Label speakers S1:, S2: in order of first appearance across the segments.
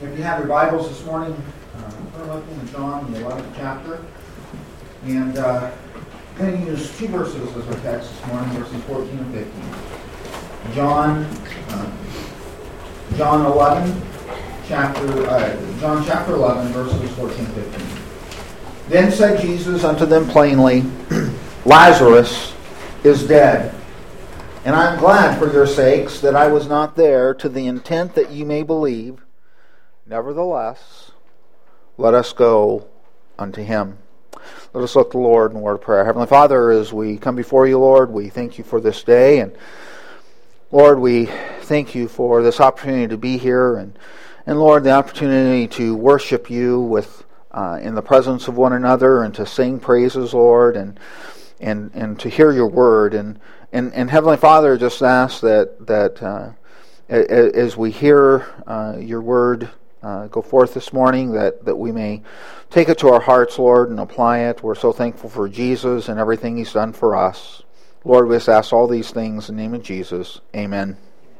S1: If you have your Bibles this morning, we're looking at John, the 11th chapter. And I'm going to use two verses as our text this morning, verses 14 and 15. John chapter 11, verses 14 and 15. Then said Jesus unto them plainly, Lazarus is dead. And I am glad for your sakes that I was not there, to the intent that ye may believe. Nevertheless, let us go unto him. Let us look to the Lord in a word of prayer. Heavenly Father, as we come before you, Lord, we thank you for this day. And Lord, we thank you for this opportunity to be here. And Lord, the opportunity to worship you with in the presence of one another, and to sing praises, Lord, and to hear your word. And Heavenly Father, just ask that as we hear your word go forth this morning, that we may take it to our hearts, Lord, and apply it. We're so thankful for Jesus and everything he's done for us. Lord, we just ask all these things in the name of Jesus. Amen.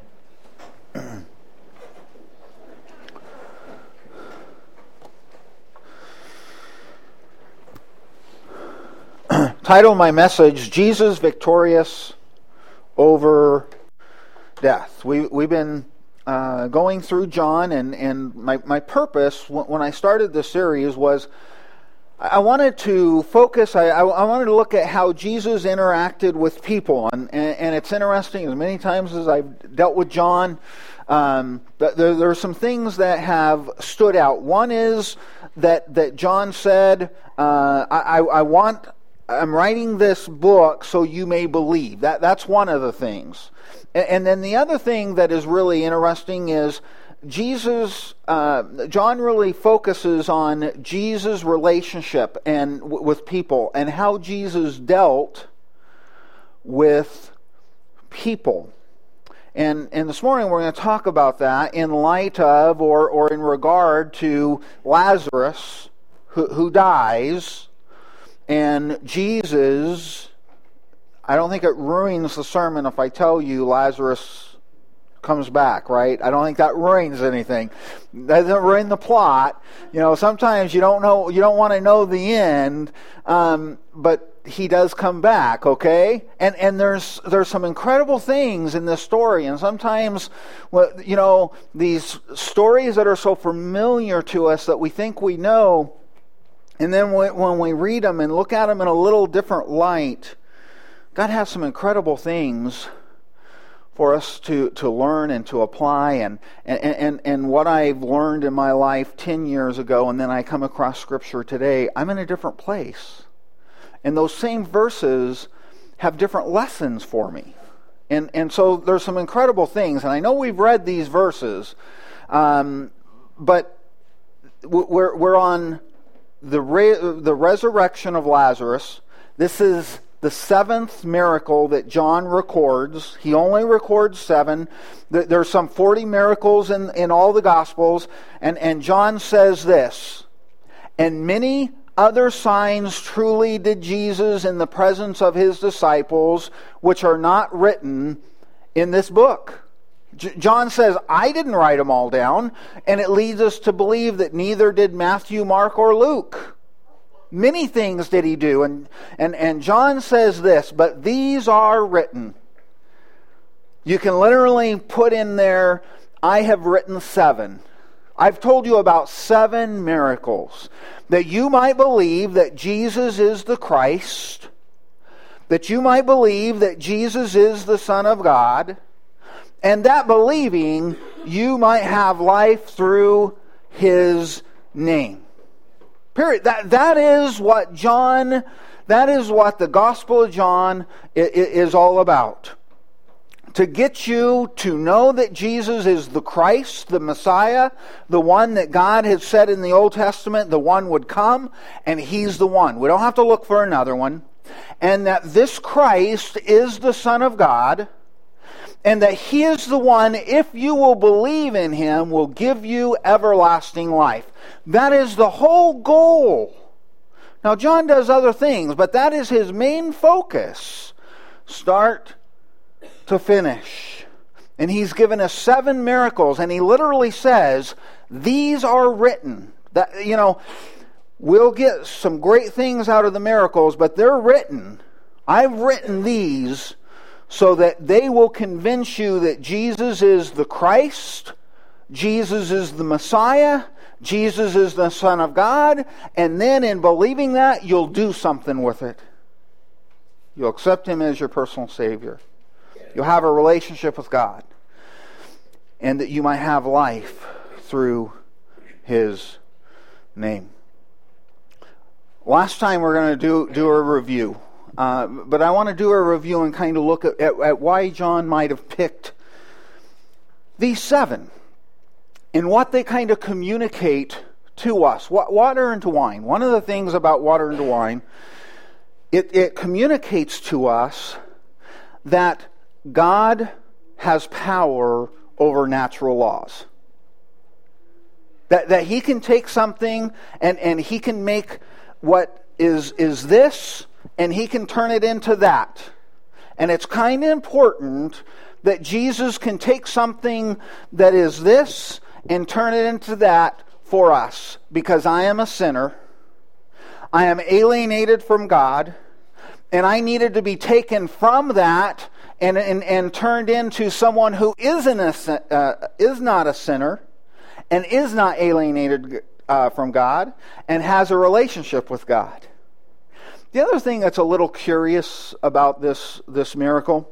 S1: Title of my message, Jesus Victorious Over Death. We've been going through John, and my purpose when I started this series was I wanted to focus, I wanted to look at how Jesus interacted with people, and it's interesting, as many times as I've dealt with John, there are some things that have stood out. One is that John said, I'm writing this book so you may believe. That's one of the things. And then the other thing that is really interesting is Jesus, John really focuses on Jesus' relationship and with people, and how Jesus dealt with people. And this morning we're going to talk about that in light of, or in regard to Lazarus, who dies, and Jesus. I don't think it ruins the sermon if I tell you Lazarus comes back, right? I don't think that ruins anything. That doesn't ruin the plot. You know, sometimes you don't want to know the end, but he does come back, okay? And there's some incredible things in this story, and sometimes, these stories that are so familiar to us that we think we know, and then when we read them and look at them in a little different light, God has some incredible things for us to learn and to apply, and what I've learned in my life 10 years ago, and then I come across Scripture today, I'm in a different place. And those same verses have different lessons for me. And so there's some incredible things, and I know we've read these verses, but we're on the resurrection of Lazarus. This is the seventh miracle that John records. He only records 7. There's some 40 miracles in all the Gospels. And John says this, and many other signs truly did Jesus in the presence of his disciples, which are not written in this book. John says, I didn't write them all down. And it leads us to believe that neither did Matthew, Mark, or Luke. Many things did he do, and John says this, but these are written. You can literally put in there, I have written 7. I've told you about 7 miracles, that you might believe that Jesus is the Christ, that you might believe that Jesus is the Son of God, and that believing you might have life through his name. Period. That is what John, that is what the Gospel of John is all about. To get you to know that Jesus is the Christ, the Messiah, the one that God had said in the Old Testament, the one would come, and he's the one. We don't have to look for another one. And that this Christ is the Son of God, and that he is the one, if you will believe in him, will give you everlasting life. That is the whole goal. Now, John does other things, but that is his main focus. Start to finish. And he's given us 7 miracles, and he literally says, these are written. That, we'll get some great things out of the miracles, but they're written. I've written these so that they will convince you that Jesus is the Christ, Jesus is the Messiah, Jesus is the Son of God, and then in believing that, you'll do something with it. You'll accept Him as your personal Savior. You'll have a relationship with God, and that you might have life through His name. Last time we're going to do a review, but I want to do a review and kind of look at why John might have picked these 7 and what they kind of communicate to us. Water into wine. One of the things about water into wine, it communicates to us that God has power over natural laws. That He can take something and He can make what is this, and He can turn it into that. And it's kind of important that Jesus can take something that is this and turn it into that for us. Because I am a sinner. I am alienated from God. And I needed to be taken from that and turned into someone who is not a sinner and is not alienated from God and has a relationship with God. The other thing that's a little curious about this miracle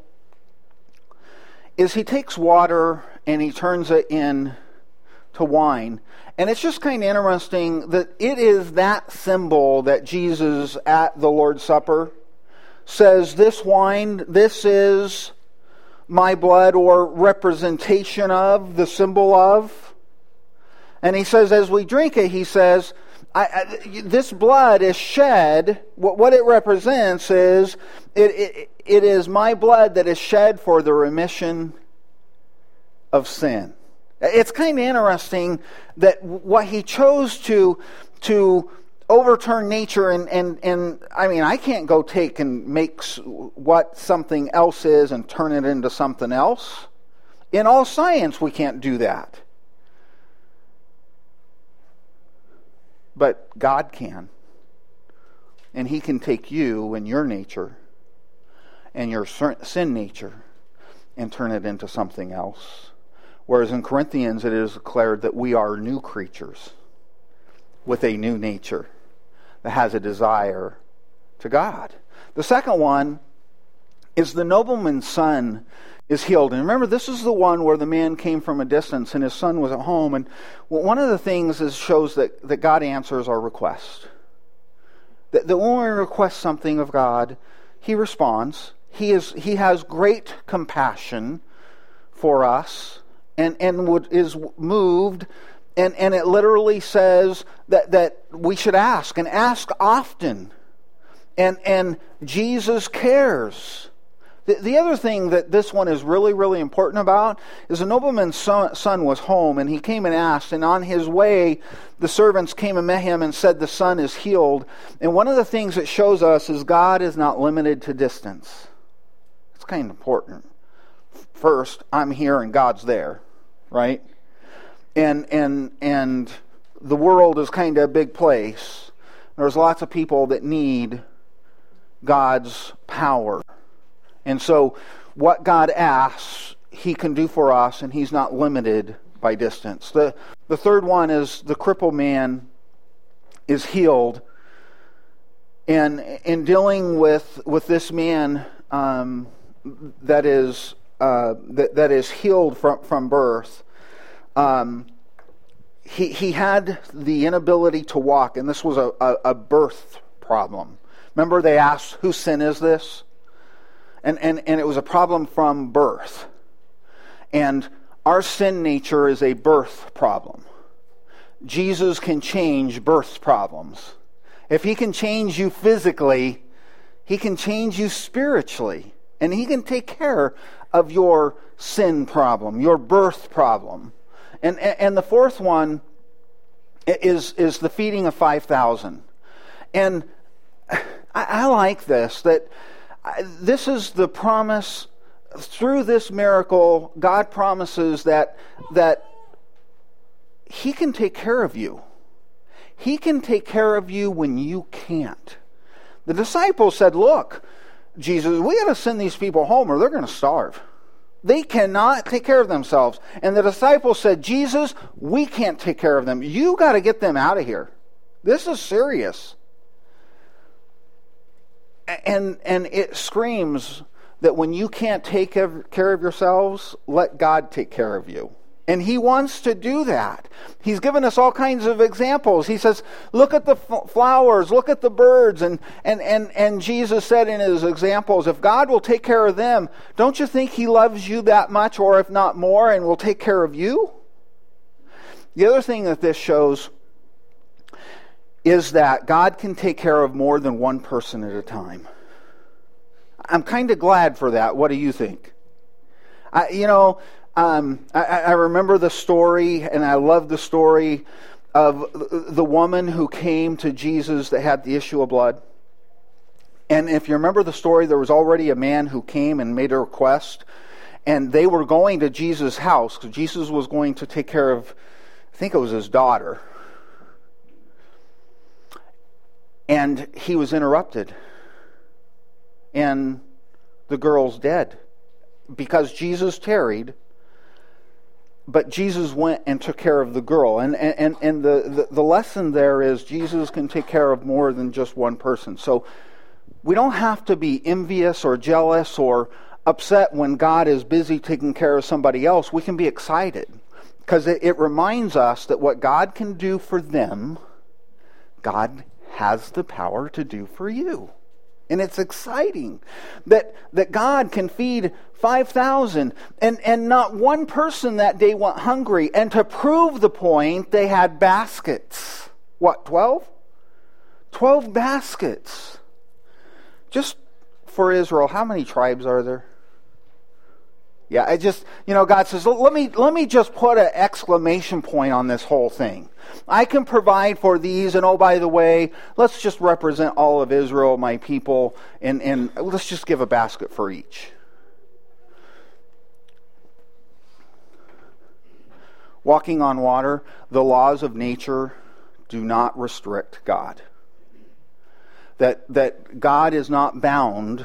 S1: is He takes water and He turns it into wine. And it's just kind of interesting that it is that symbol that Jesus at the Lord's Supper says, this wine, this is my blood, or representation of, the symbol of. And He says, as we drink it, He says, this blood is shed. What it represents is, it is my blood that is shed for the remission of sin. It's kind of interesting that what He chose to overturn nature and I mean, I can't go take and make what something else is and turn it into something else. In all science, we can't do that. But God can. And He can take you and your nature and your sin nature and turn it into something else. Whereas in Corinthians it is declared that we are new creatures with a new nature that has a desire to God. The second one is the nobleman's son is healed. And remember, this is the one where the man came from a distance and his son was at home. And one of the things shows that God answers our request. That when we request something of God, He responds. He has great compassion for us and is moved. And it literally says that we should ask, and ask often. And Jesus cares. The other thing that this one is really, really important about is the nobleman's son was home, and he came and asked, and on his way, the servants came and met him and said the son is healed. And one of the things it shows us is God is not limited to distance. It's kind of important. First, I'm here and God's there, right? And the world is kind of a big place. There's lots of people that need God's power. And so what God asks, He can do for us, and He's not limited by distance. The third one is the crippled man is healed. And in dealing with this man that is healed from birth, he had the inability to walk, and this was a birth problem. Remember they asked, whose sin is this? And it was a problem from birth. And our sin nature is a birth problem. Jesus can change birth problems. If He can change you physically, He can change you spiritually. And He can take care of your sin problem, your birth problem. And the fourth one is the feeding of 5,000. And I like this, that this is the promise through this miracle, God promises that He can take care of you. He can take care of you when you can't. The disciples said, look, Jesus, we got to send these people home or they're going to starve. They cannot take care of themselves. And the disciples said, Jesus, we can't take care of them. You got to get them out of here. This is serious. And it screams that when you can't take care of yourselves, let God take care of you. And He wants to do that. He's given us all kinds of examples. He says, look at the flowers, look at the birds. And Jesus said in His examples, if God will take care of them, don't you think He loves you that much, or if not more, and will take care of you? The other thing that this shows is that God can take care of more than one person at a time. I'm kind of glad for that. What do you think? I remember the story, and I love the story of the woman who came to Jesus that had the issue of blood. And if you remember the story, there was already a man who came and made a request, and they were going to Jesus' house because Jesus was going to take care of, I think it was his daughter. And he was interrupted. And the girl's dead because Jesus tarried. But Jesus went and took care of the girl. And the lesson there is Jesus can take care of more than just one person. So we don't have to be envious or jealous or upset when God is busy taking care of somebody else. We can be excited because it reminds us that what God can do for them, God has the power to do for you. And it's exciting that God can feed 5,000 and not one person that day went hungry. And to prove the point, they had baskets. What, 12? 12 baskets. Just for Israel, how many tribes are there? Yeah, God says, let me just put an exclamation point on this whole thing. I can provide for these, and oh, by the way, let's just represent all of Israel, my people, and let's just give a basket for each. Walking on water, the laws of nature do not restrict God. That God is not bound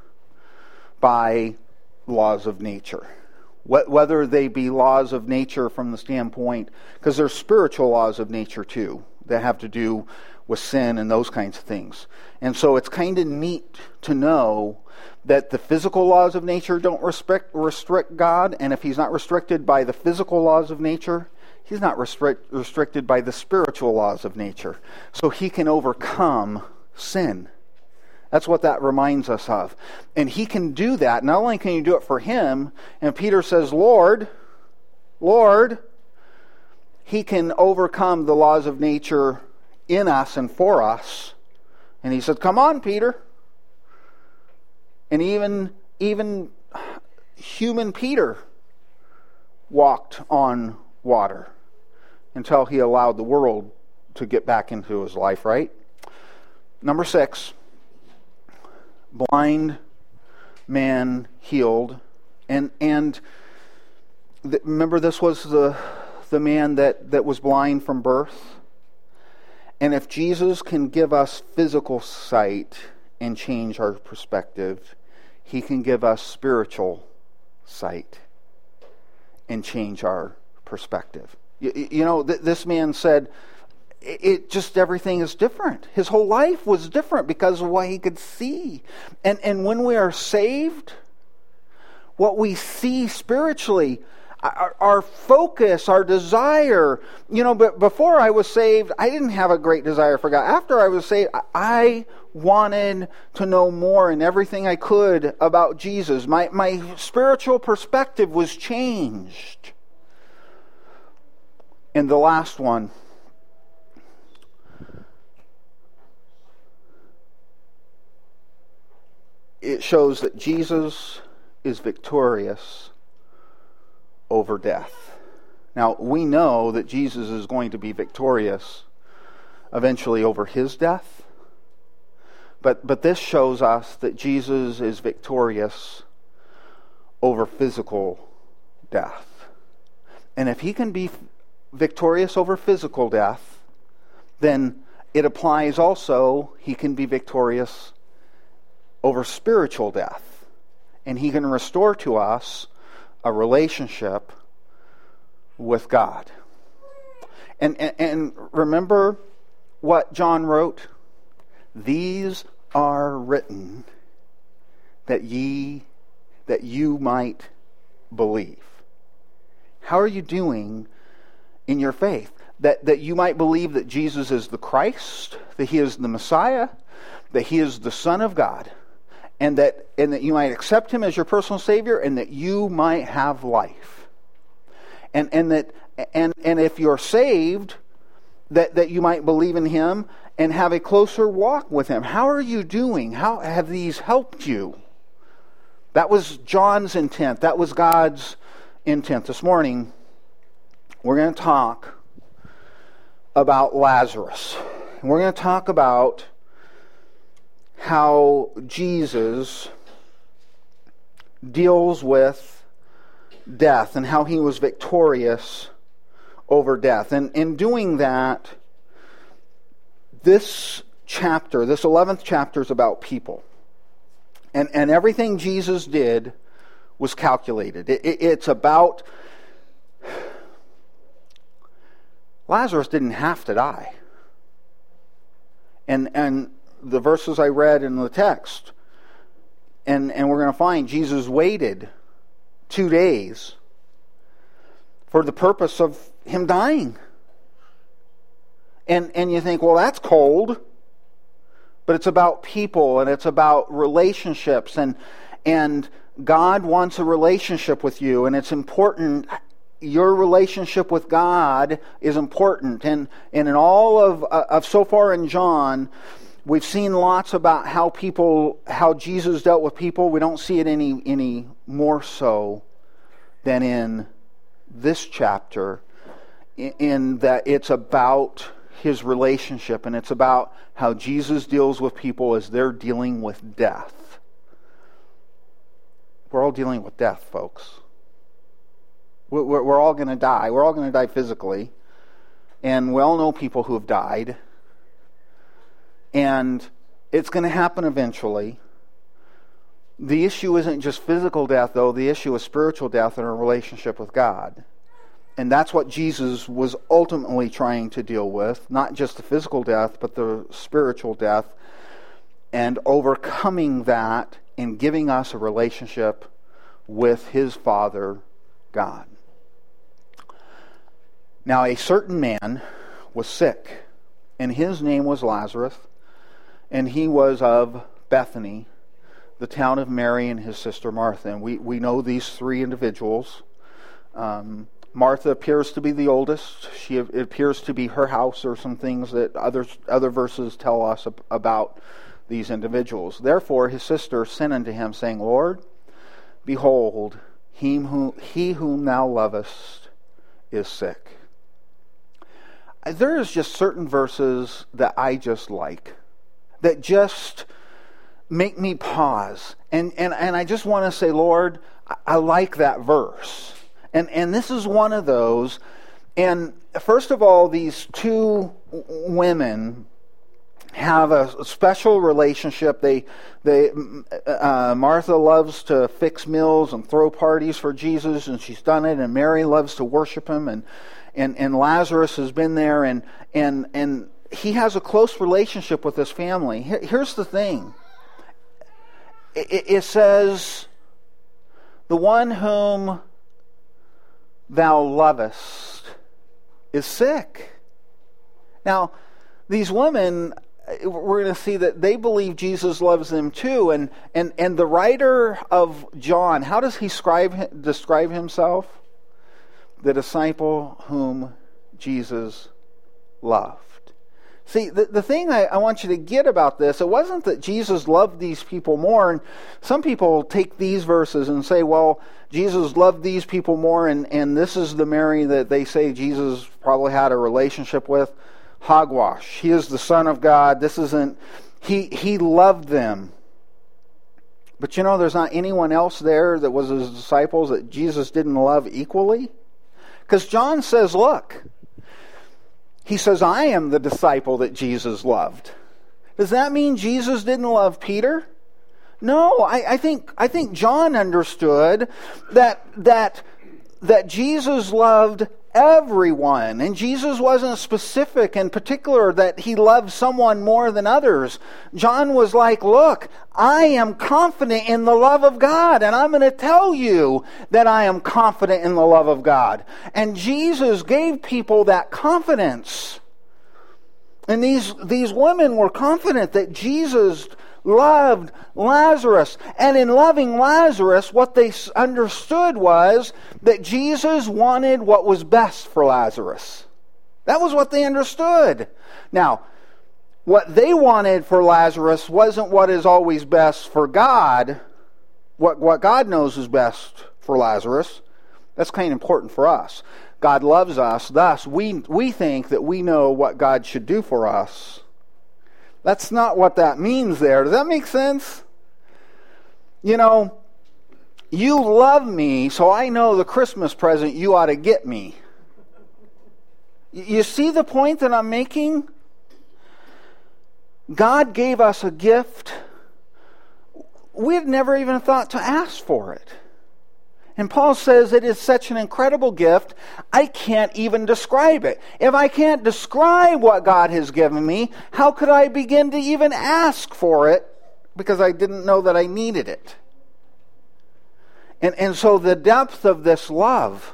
S1: by laws of nature. Whether they be laws of nature from the standpoint, because there's spiritual laws of nature too, that have to do with sin and those kinds of things. And so it's kind of neat to know that the physical laws of nature don't restrict God, and if He's not restricted by the physical laws of nature, He's not restricted by the spiritual laws of nature. So He can overcome sin. That's what that reminds us of. And He can do that. Not only can He do it for him, and Peter says, Lord, He can overcome the laws of nature in us and for us. And He said, come on, Peter. And even human Peter walked on water until he allowed the world to get back into his life, right? Number 6. Blind man healed, and remember, this was the man that was blind from birth. And if Jesus can give us physical sight and change our perspective, He can give us spiritual sight and change our perspective. This man said, it just, everything is different. His whole life was different because of what he could see. And when we are saved, what we see spiritually, our focus, our desire, but before I was saved, I didn't have a great desire for God. After I was saved, I wanted to know more and everything I could about Jesus. My spiritual perspective was changed. And the last one, it shows that Jesus is victorious over death. Now, we know that Jesus is going to be victorious eventually over His death. But this shows us that Jesus is victorious over physical death. And if he can be victorious over physical death, then it applies also, he can be victorious over spiritual death. And he can restore to us a relationship with God. And remember what John wrote? These are written that you might believe. How are you doing in your faith? That you might believe that Jesus is the Christ, that he is the Messiah, that he is the Son of God, and that you might accept him as your personal Savior, and that you might have life. And if you're saved, that you might believe in him and have a closer walk with him. How are you doing? How have these helped you? That was John's intent. That was God's intent. This morning, we're going to talk about Lazarus. We're going to talk about how Jesus deals with death and how he was victorious over death. And in doing that, this chapter, this 11th chapter, is about people. And everything Jesus did was calculated. It's about... Lazarus didn't have to die. And the verses I read in the text, and we're going to find Jesus waited 2 days for the purpose of him dying. And you think, well, that's cold. But it's about people, and it's about relationships, and God wants a relationship with you, and it's important. Your relationship with God is important. And in all of so far in John, we've seen lots about how Jesus dealt with people. We don't see it any more so than in this chapter, in that it's about his relationship, and it's about how Jesus deals with people as they're dealing with death. We're all dealing with death, folks. We're all going to die. We're all going to die physically. And we all know people who have died. And it's going to happen eventually. The issue isn't just physical death, though. The issue is spiritual death in our relationship with God. And that's what Jesus was ultimately trying to deal with. Not just the physical death, but the spiritual death. And overcoming that and giving us a relationship with his Father, God. Now, a certain man was sick, and his name was Lazarus, and he was of Bethany, the town of Mary and his sister Martha. And we know these three individuals. Martha appears to be the oldest. It appears to be her house, or some things that other verses tell us about these individuals. Therefore, his sister sent unto him, saying, Lord, behold, he whom thou lovest is sick. There is just certain verses that I just like, that just make me pause. And I just want to say, Lord, I like that verse. And this is one of those. And first of all, these two women have a special relationship. Martha loves to fix meals and throw parties for Jesus, and she's done it. And Mary loves to worship him, and Lazarus has been there, and he has a close relationship with his family. Here's the thing. It says, the one whom thou lovest is sick. Now, these women, we're going to see that they believe Jesus loves them too. And the writer of John, how does he describe himself? The disciple whom Jesus loved. See, the thing I want you to get about this, it wasn't that Jesus loved these people more. And some people take these verses and say, well, Jesus loved these people more, and this is the Mary that they say Jesus probably had a relationship with. Hogwash. He is the Son of God. This isn't... He loved them. But there's not anyone else there that was his disciples that Jesus didn't love equally. Because John says, look, he says, I am the disciple that Jesus loved. Does that mean Jesus didn't love Peter? No, I think John understood that Jesus loved everyone, and Jesus wasn't specific in particular that he loved someone more than others. John was like, look, I am confident in the love of God, and I'm going to tell you that I am confident in the love of God. And Jesus gave people that confidence. And these women were confident that Jesus loved Lazarus. And in loving Lazarus, what they understood was that Jesus wanted what was best for Lazarus. That was what they understood. Now, what they wanted for Lazarus wasn't what is always best for God. What God knows is best for Lazarus. That's kind of important for us. God loves us, thus we think that we know what God should do for us. That's not what that means there. Does that make sense? You love me, so I know the Christmas present you ought to get me. You see the point that I'm making? God gave us a gift. We had never even thought to ask for it. And Paul says it is such an incredible gift, I can't even describe it. If I can't describe what God has given me, how could I begin to even ask for it? Because I didn't know that I needed it. And so the depth of this love,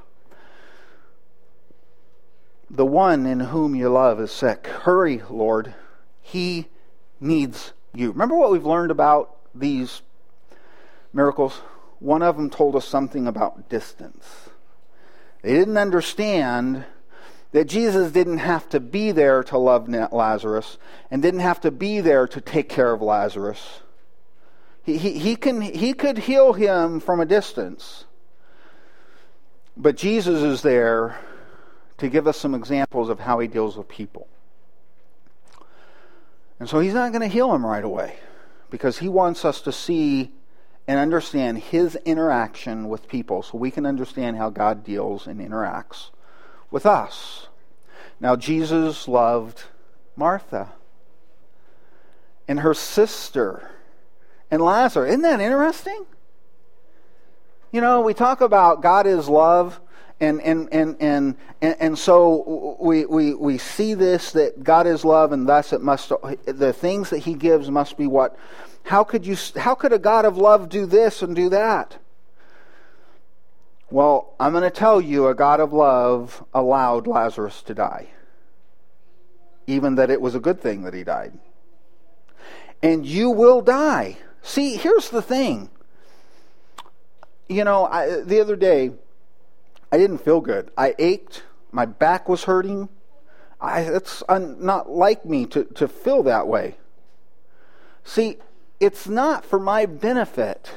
S1: the one in whom you love is sick. Hurry, Lord. He needs you. Remember what we've learned about these miracles? One of them told us something about distance. They didn't understand that Jesus didn't have to be there to love Lazarus and didn't have to be there to take care of Lazarus. He could heal him from a distance. But Jesus is there to give us some examples of how he deals with people. And so he's not going to heal him right away because he wants us to see and understand his interaction with people so we can understand how God deals and interacts with us. Now, Jesus loved Martha and her sister and Lazarus. Isn't that interesting? We talk about God is love, and so we see this, that God is love, and thus the things that he gives must be what. How could a God of love do this and do that? Well, I'm going to tell you, a God of love allowed Lazarus to die. Even that it was a good thing that he died. And you will die. See, here's the thing. The other day, I didn't feel good. I ached. My back was hurting. It's not like me to feel that way. See, it's not for my benefit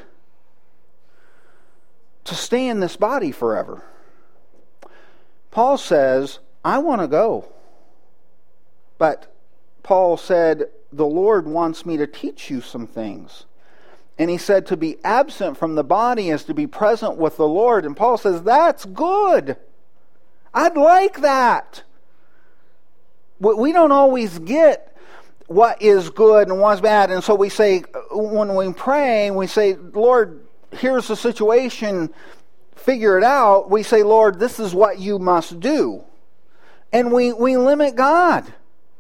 S1: to stay in this body forever. Paul says, I want to go. But Paul said, the Lord wants me to teach you some things. And he said to be absent from the body is to be present with the Lord. And Paul says, that's good. I'd like that. We don't always get what is good and what's bad. And so we say, when we pray, we say, Lord, here's the situation, figure it out. We say, Lord, this is what you must do. And we limit God.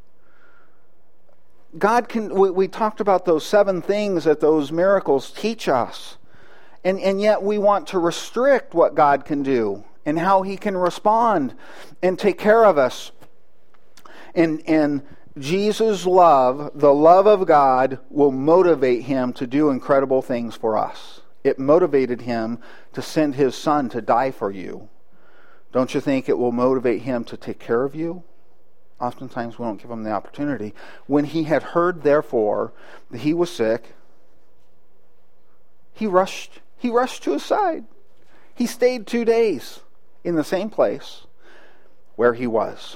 S1: God can, we talked about those 7 things that those miracles teach us. And yet we want to restrict what God can do and how he can respond and take care of us. And Jesus' love, the love of God, will motivate him to do incredible things for us. It motivated him to send his son to die for you. Don't you think it will motivate him to take care of you? Oftentimes we don't give him the opportunity. When he had heard, therefore, that he was sick, he rushed to his side. He stayed 2 days in the same place where he was.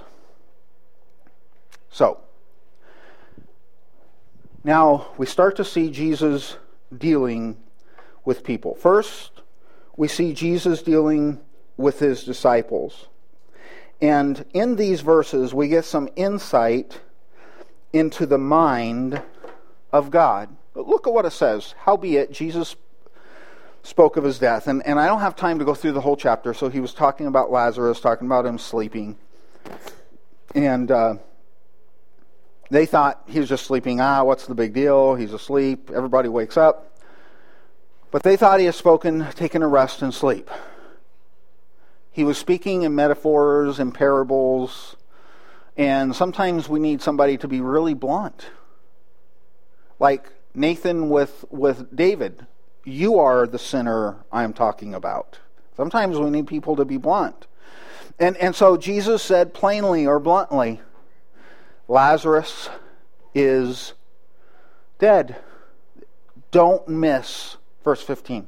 S1: So, now we start to see Jesus dealing with people. First, we see Jesus dealing with his disciples. And in these verses, we get some insight into the mind of God. Look at what it says. Howbeit, Jesus spoke of his death. And I don't have time to go through the whole chapter, so he was talking about Lazarus, talking about him sleeping. And they thought he was just sleeping. What's the big deal? He's asleep. Everybody wakes up. But they thought he had spoken, taken a rest and sleep. He was speaking in metaphors and parables. And sometimes we need somebody to be really blunt. Like Nathan with David. You are the sinner I'm talking about. Sometimes we need people to be blunt. And so Jesus said plainly or bluntly, Lazarus is dead. Don't miss verse 15.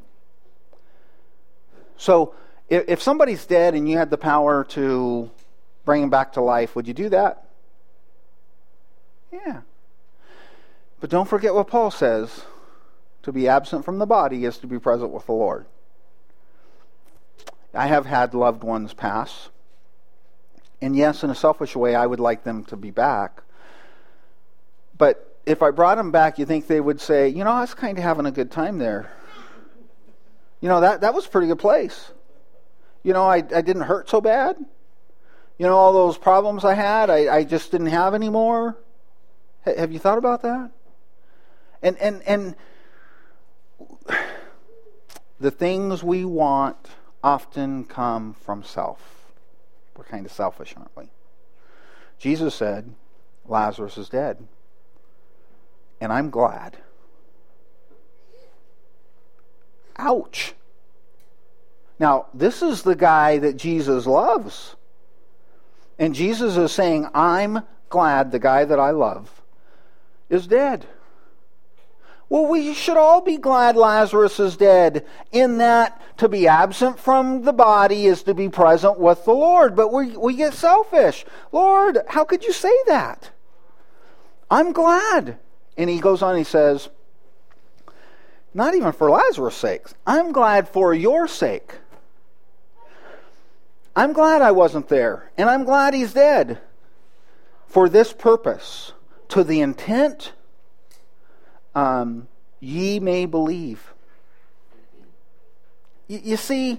S1: So if somebody's dead and you had the power to bring him back to life, would you do that? Yeah. But don't forget what Paul says. To be absent from the body is to be present with the Lord. I have had loved ones pass. And yes, in a selfish way, I would like them to be back. But if I brought them back, you think they would say, I was kind of having a good time there. That was a pretty good place. I didn't hurt so bad. All those problems I had, I just didn't have anymore. Have you thought about that? And the things we want often come from self. We're kind of selfish, aren't we? Jesus said, Lazarus is dead. And I'm glad. Ouch. Now, this is the guy that Jesus loves. And Jesus is saying, I'm glad the guy that I love is dead. Well, we should all be glad Lazarus is dead, in that to be absent from the body is to be present with the Lord. But we get selfish. Lord, how could you say that? I'm glad. And he goes on, he says, not even for Lazarus' sake. I'm glad for your sake. I'm glad I wasn't there. And I'm glad he's dead. For this purpose, to the intent ye may believe. You see,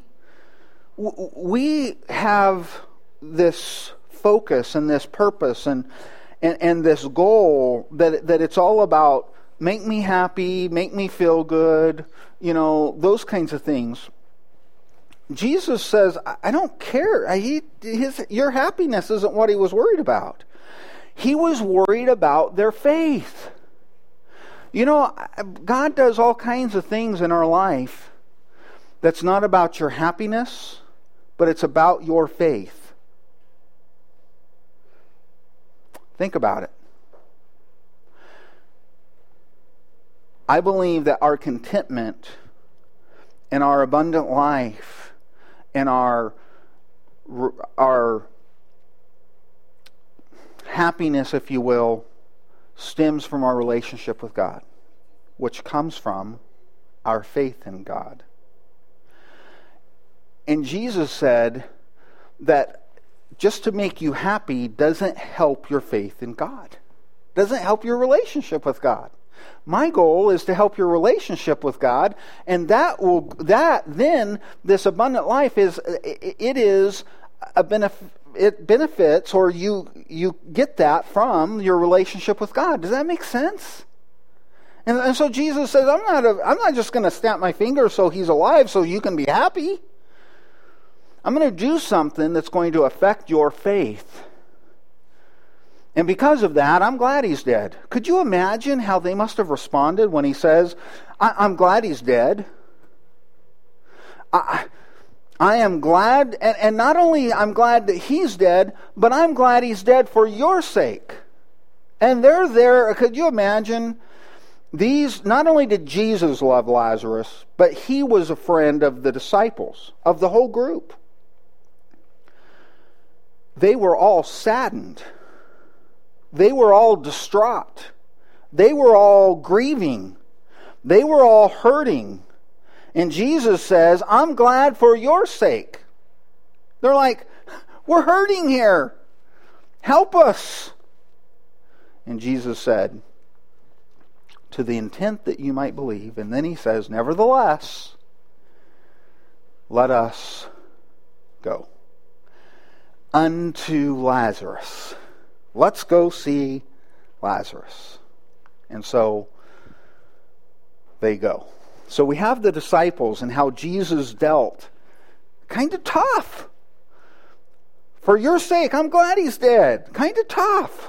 S1: we have this focus and this purpose and this goal that it's all about make me happy, make me feel good, those kinds of things. Jesus says, I don't care. Your happiness isn't what he was worried about. He was worried about their faith. God does all kinds of things in our life that's not about your happiness, but it's about your faith. Think about it. I believe that our contentment and our abundant life and our happiness, if you will, stems from our relationship with God, which comes from our faith in God. And Jesus said that just to make you happy doesn't help your faith in God. Doesn't help your relationship with God. My goal is to help your relationship with God, and then this abundant life it benefits, or you get that from your relationship with God. Does that make sense? And so Jesus says, I'm not just going to snap my finger so he's alive so you can be happy. I'm going to do something that's going to affect your faith. And because of that, I'm glad he's dead. Could you imagine how they must have responded when he says, I'm glad he's dead? I am glad, and not only I'm glad that he's dead, but I'm glad he's dead for your sake. And they're there. Could you imagine? Not only did Jesus love Lazarus, but he was a friend of the disciples, of the whole group. They were all saddened. They were all distraught. They were all grieving. They were all hurting. And Jesus says, I'm glad for your sake. They're like, we're hurting here. Help us. And Jesus said, to the intent that you might believe. And then he says, nevertheless, let us go unto Lazarus. Let's go see Lazarus. And so they go. So we have the disciples and how Jesus dealt kind of tough. For your sake, I'm glad he's dead. Kind of tough.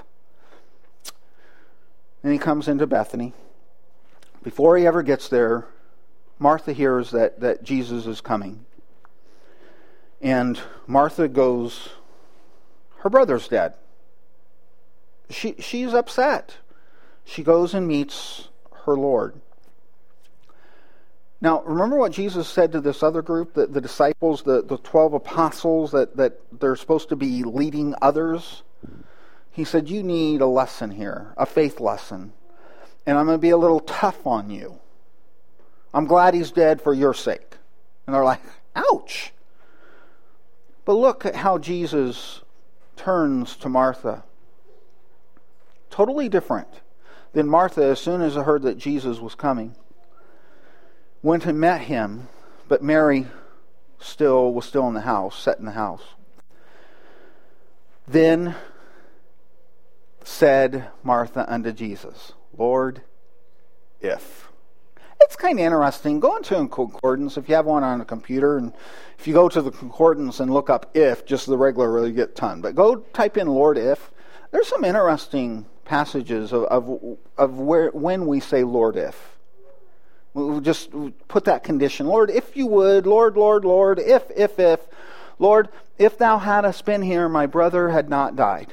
S1: And he comes into Bethany. Before he ever gets there, Martha hears that Jesus is coming. And Martha goes, her brother's dead. She's upset. She goes and meets her Lord. Now, remember what Jesus said to this other group, the disciples, the 12 apostles, that they're supposed to be leading others? He said, you need a lesson here, a faith lesson. And I'm going to be a little tough on you. I'm glad he's dead for your sake. And they're like, ouch. But look at how Jesus turns to Martha. Totally different than Martha, as soon as I heard that Jesus was coming, went and met him, but Mary was still in the house, sat in the house. Then said Martha unto Jesus, Lord, if. It's kind of interesting. Go into a concordance, if you have one on a computer, and if you go to the concordance and look up if, just the regular, you get a ton. But go type in Lord, if. There's some interesting passages of when we say Lord, if. We'll just put that condition. Lord, if you would, Lord, if. Lord, if thou hadst been here, my brother had not died.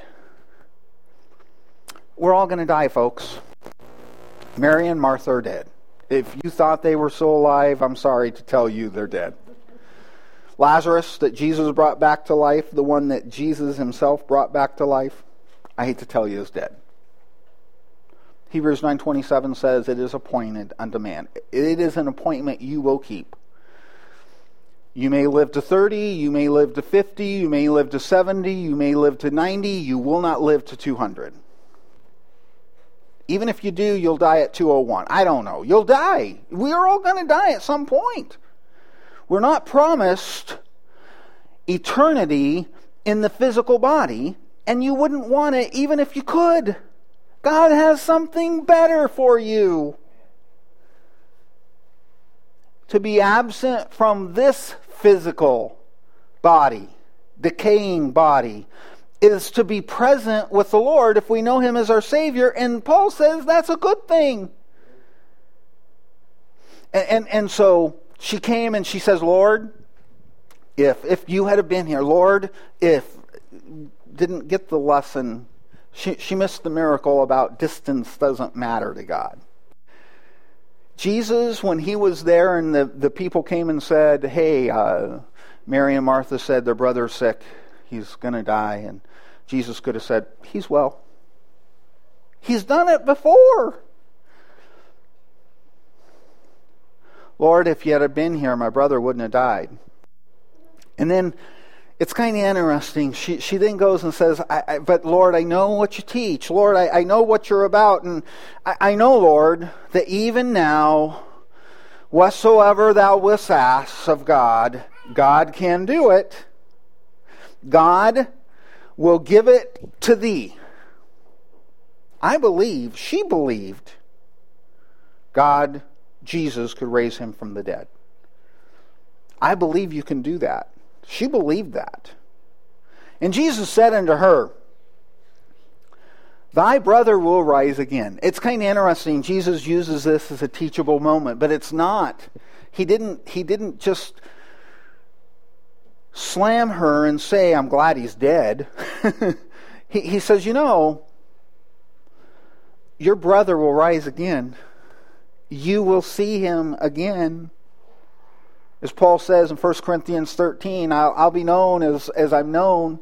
S1: We're all going to die, folks. Mary and Martha are dead. If you thought they were still alive, I'm sorry to tell you they're dead. Lazarus, that Jesus brought back to life, the one that Jesus himself brought back to life, I hate to tell you, is dead. Hebrews 9:27 says, it is appointed unto man. It is an appointment you will keep. You may live to 30, you may live to 50, you may live to 70, you may live to 90, you will not live to 200. Even if you do, you'll die at 201. I don't know. You'll die. We are all going to die at some point. We're not promised eternity in the physical body, and you wouldn't want it even if you could. God has something better for you. To be absent from this physical body, decaying body, is to be present with the Lord if we know him as our Savior. And Paul says that's a good thing. And so she came and she says, Lord, if you had been here, Lord, if, didn't get the lesson. She missed the miracle about distance doesn't matter to God. Jesus, when he was there and the people came and said, hey, Mary and Martha said their brother's sick, he's going to die, and Jesus could have said, he's well. He's done it before. Lord, if you had been here, my brother wouldn't have died. And then it's kind of interesting. She then goes and says, but Lord, I know what you teach. Lord, I know what you're about. And I know, Lord, that even now, whatsoever thou wilt ask of God, God can do it. God will give it to thee. I believe, she believed, God, Jesus, could raise him from the dead. I believe you can do that. She believed that. And Jesus said unto her, thy brother will rise again. It's kind of interesting. Jesus uses this as a teachable moment, but it's not. He didn't just slam her and say, I'm glad he's dead. He says, your brother will rise again. You will see him again. As Paul says in 1 Corinthians 13, I'll be known as I'm known.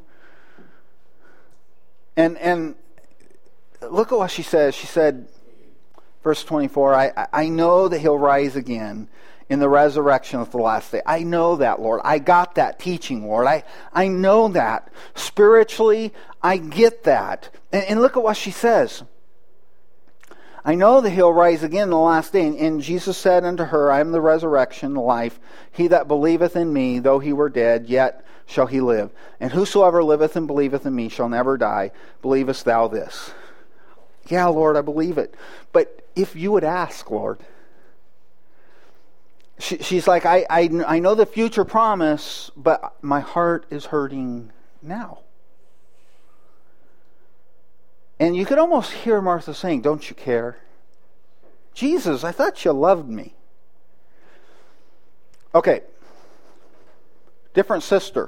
S1: And look at what she says. She said, verse 24, I know that he'll rise again in the resurrection of the last day. I know that, Lord. I got that teaching, Lord. I know that. Spiritually, I get that. And look at what she says. I know that he'll rise again in the last day. And Jesus said unto her, I am the resurrection, the life. He that believeth in me, though he were dead, yet shall he live. And whosoever liveth and believeth in me shall never die. Believest thou this? Yeah, Lord, I believe it. But if you would ask, Lord. She's like, I know the future promise, but my heart is hurting now. And you could almost hear Martha saying, don't you care? Jesus, I thought you loved me. Okay. Different sister.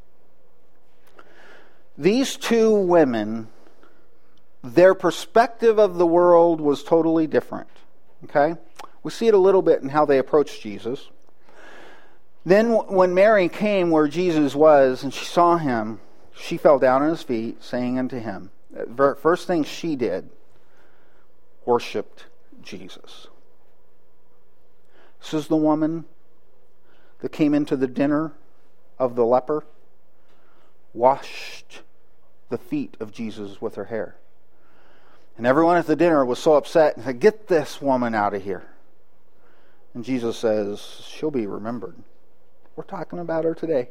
S1: These two women, their perspective of the world was totally different. Okay? We see it a little bit in how they approached Jesus. Then when Mary came where Jesus was and she saw him, she fell down at his feet, saying unto him, first thing she did, worshipped Jesus. This is the woman that came into the dinner of the leper, washed the feet of Jesus with her hair. And everyone at the dinner was so upset and said, get this woman out of here. And Jesus says, she'll be remembered. We're talking about her today.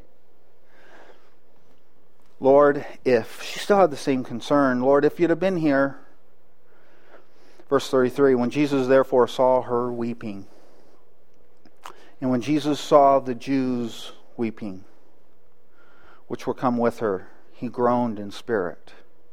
S1: Lord, if she still had the same concern, Lord, if you'd have been here. Verse 33, when Jesus therefore saw her weeping, and when Jesus saw the Jews weeping, which were come with her, he groaned in spirit.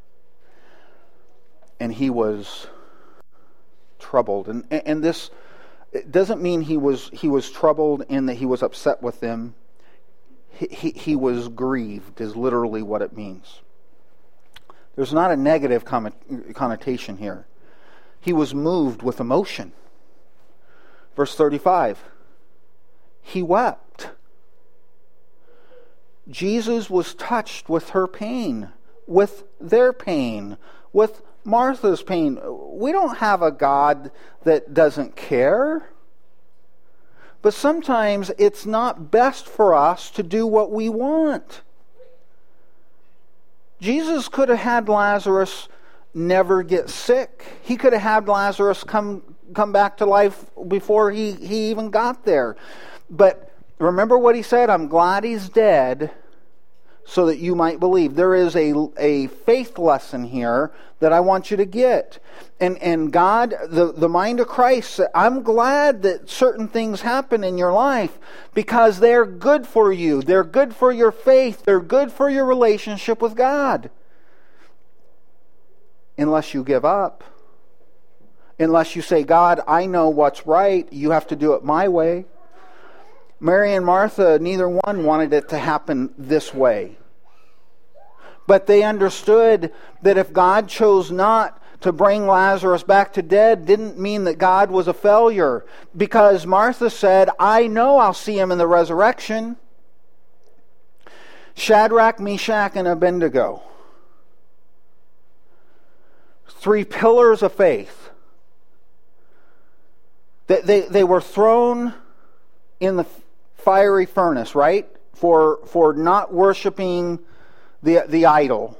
S1: And he was troubled. And this it doesn't mean he was troubled in that he was upset with them. He was grieved is literally what it means. There's not a negative connotation here. He was moved with emotion. Verse 35. He wept. Jesus was touched with her pain, with their pain, with Martha's pain. We don't have a God that doesn't care. But sometimes it's not best for us to do what we want. Jesus could have had Lazarus never get sick. He could have had Lazarus come back to life before he even got there. But remember what he said, I'm glad he's dead so that you might believe. There is a faith lesson here that I want you to get. And God, the mind of Christ, I'm glad that certain things happen in your life because they're good for you. They're good for your faith. They're good for your relationship with God. Unless you give up. Unless you say, God, I know what's right. You have to do it my way. Mary and Martha, neither one wanted it to happen this way. But they understood that if God chose not to bring Lazarus back to dead, didn't mean that God was a failure. Because Martha said, I know I'll see him in the resurrection. Shadrach, Meshach, and Abednego. 3 pillars of faith. They were thrown in the fiery furnace, right? For not worshiping the idol.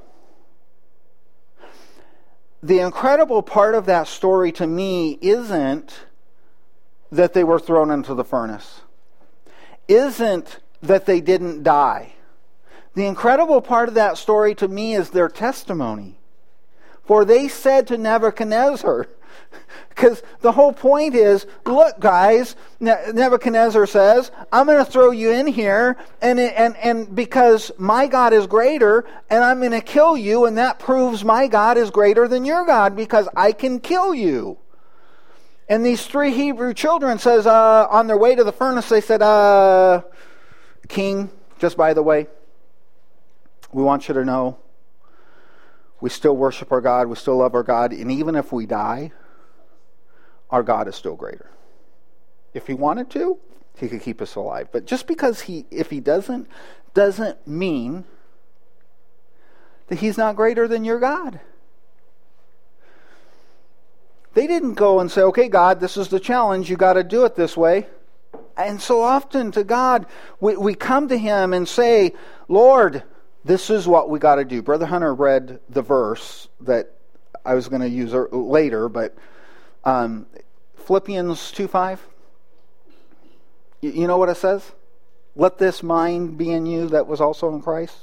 S1: The incredible part of that story to me isn't that they were thrown into the furnace. Isn't that they didn't die. The incredible part of that story to me is their testimony. For they said to Nebuchadnezzar, because the whole point is, look guys, Nebuchadnezzar says, I'm going to throw you in here, and because my God is greater, and I'm going to kill you, and that proves my God is greater than your God, because I can kill you. And these 3 Hebrew children says, on their way to the furnace, they said, King, just by the way, we want you to know, we still worship our God, we still love our God, and even if we die, our God is still greater. If he wanted to, he could keep us alive. But just because if he doesn't mean that he's not greater than your God. They didn't go and say, okay, God, this is the challenge, you got to do it this way. And so often to God, we come to Him and say, Lord, this is what we got to do. Brother Hunter read the verse that I was going to use later, but Philippians 2:5. You know what it says? Let this mind be in you that was also in Christ.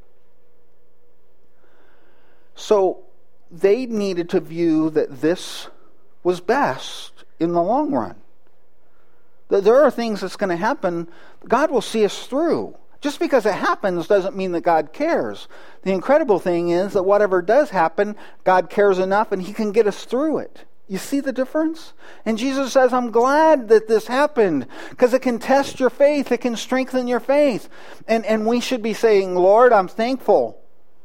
S1: So they needed to view that this was best in the long run. That there are things that's going to happen. God will see us through. Just because it happens doesn't mean that God cares. The incredible thing is that whatever does happen, God cares enough and He can get us through it. You see the difference? And Jesus says, I'm glad that this happened because it can test your faith. It can strengthen your faith. And we should be saying, Lord, I'm thankful.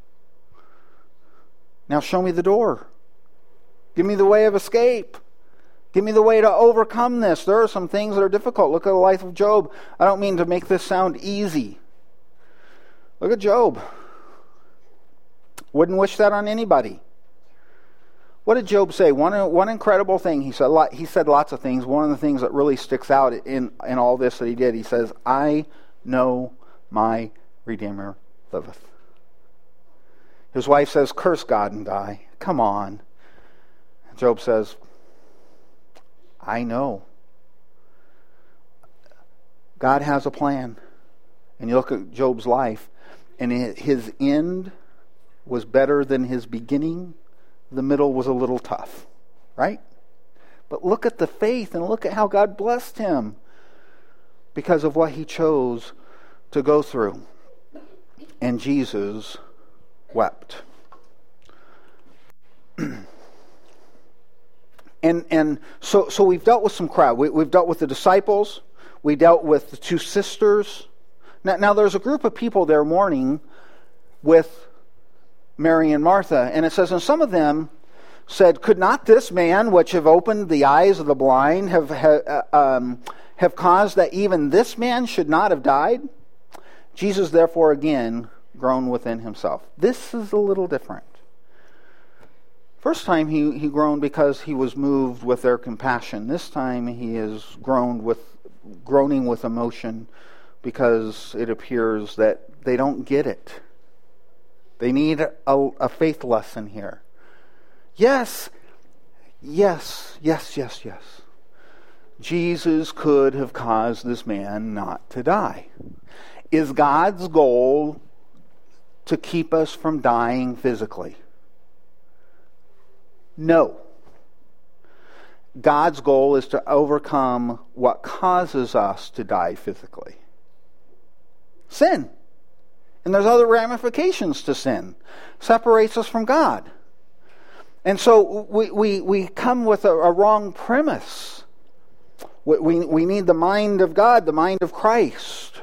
S1: Now show me the door. Give me the way of escape. Give me the way to overcome this. There are some things that are difficult. Look at the life of Job. I don't mean to make this sound easy. Look at Job. Wouldn't wish that on anybody. What did Job say? One incredible thing. He said lots of things. One of the things that really sticks out in all this that he did, he says, I know my Redeemer liveth. His wife says, curse God and die. Come on. Job says, I know. God has a plan. And you look at Job's life, and his end was better than his beginning. The middle was a little tough, right? But look at the faith and look at how God blessed him because of what he chose to go through. And Jesus wept. And so we've dealt with some crowd. We've dealt with the disciples. We dealt with the two sisters. Now there's a group of people there mourning with Mary and Martha. And it says, and some of them said, could not this man, which have opened the eyes of the blind, have caused that even this man should not have died? Jesus therefore again groaned within himself. This is a little different. First time he groaned because he was moved with their compassion. This time he is groaning with emotion because it appears that they don't get it. They need a faith lesson here. Yes. Jesus could have caused this man not to die. Is God's goal to keep us from dying physically? No. God's goal is to overcome what causes us to die physically. Sin. And there's other ramifications to sin. Separates us from God. And so we come with a wrong premise. We need the mind of God, the mind of Christ.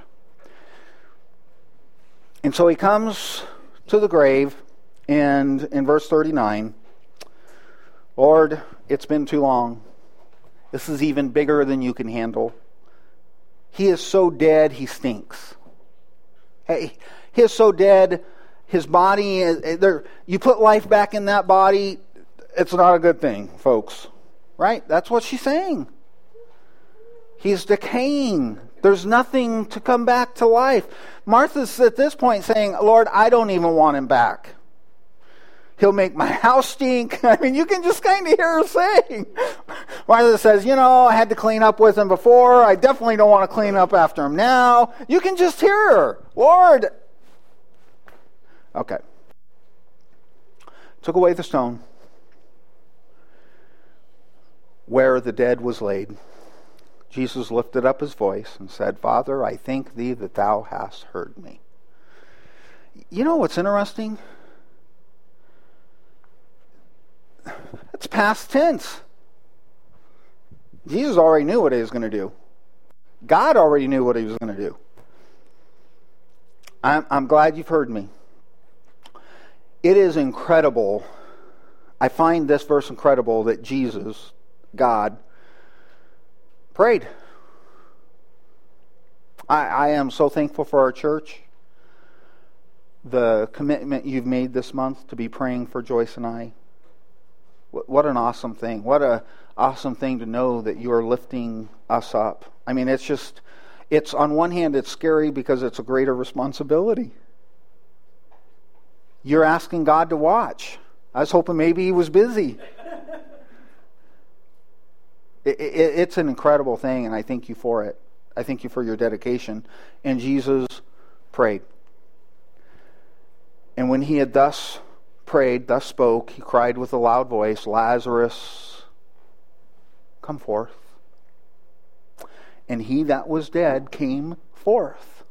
S1: And so he comes to the grave, and in verse 39, Lord, it's been too long. This is even bigger than you can handle. He is so dead, he stinks. Hey, he is so dead, his body, you put life back in that body, it's not a good thing, folks. Right? That's what she's saying. He's decaying. There's nothing to come back to life. Martha's at this point saying, Lord, I don't even want him back. He'll make my house stink. I mean, you can just kind of hear her saying. Martha says, I had to clean up with him before. I definitely don't want to clean up after him now. You can just hear her. Lord. Okay. Took away the stone where the dead was laid. Jesus lifted up his voice and said, Father, I thank thee that thou hast heard me. You know what's interesting? It's past tense. Jesus already knew what he was going to do. God already knew what he was going to do. I'm glad you've heard me. It is incredible. I find this verse incredible that Jesus, God, prayed. I am so thankful for our church. The commitment you've made this month to be praying for Joyce and I. What an awesome thing. What an awesome thing to know that you are lifting us up. I mean, it's on one hand, it's scary because it's a greater responsibility. You're asking God to watch. I was hoping maybe he was busy. It's an incredible thing, and I thank you for it. I thank you for your dedication. And Jesus prayed. And when he had thus prayed, thus spoke, he cried with a loud voice, Lazarus, come forth. And he that was dead came forth.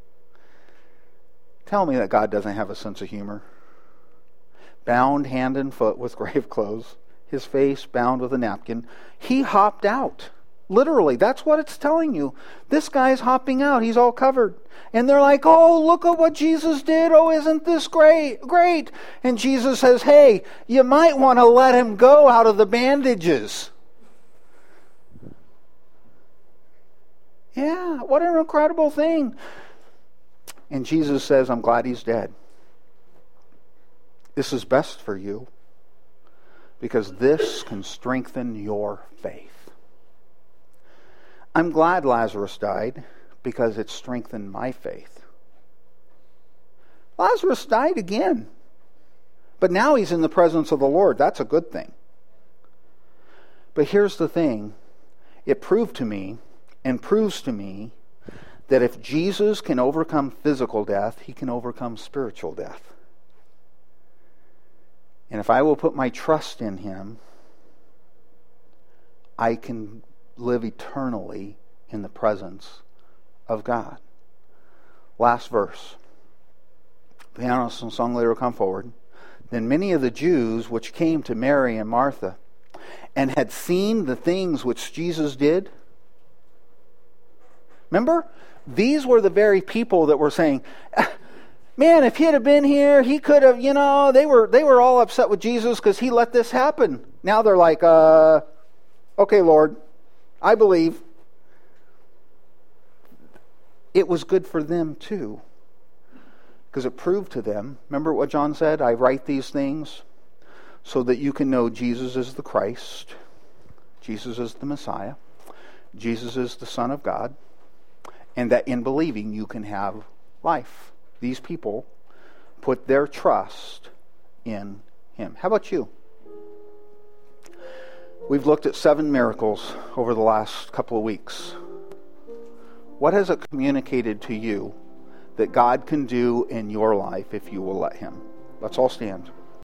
S1: Tell me that God doesn't have a sense of humor. Bound hand and foot with grave clothes, his face bound with a napkin, he hopped out. Literally, that's what it's telling you. This guy's hopping out. He's all covered. And they're like, oh, look at what Jesus did. Oh, isn't this great? Great. And Jesus says, hey, you might want to let him go out of the bandages. Yeah, what an incredible thing. And Jesus says, I'm glad he's dead. This is best for you because this can strengthen your faith. I'm glad Lazarus died because it strengthened my faith. Lazarus died again. But now he's in the presence of the Lord. That's a good thing. But here's the thing. It proved to me and proves to me that if Jesus can overcome physical death, he can overcome spiritual death. And if I will put my trust in him, I can live eternally in the presence of God. Last verse. The pianist and song leader will come forward. Then many of the Jews which came to Mary and Martha and had seen the things which Jesus did. Remember? These were the very people that were saying, man, if he'd have been here, he could have, they were all upset with Jesus because he let this happen. Now they're like, okay, Lord, I believe. It was good for them too. Because it proved to them, remember what John said? I write these things so that you can know Jesus is the Christ. Jesus is the Messiah. Jesus is the Son of God. And that in believing you can have life. These people put their trust in him. How about you? We've looked at 7 miracles over the last couple of weeks. What has it communicated to you that God can do in your life if you will let him? Let's all stand.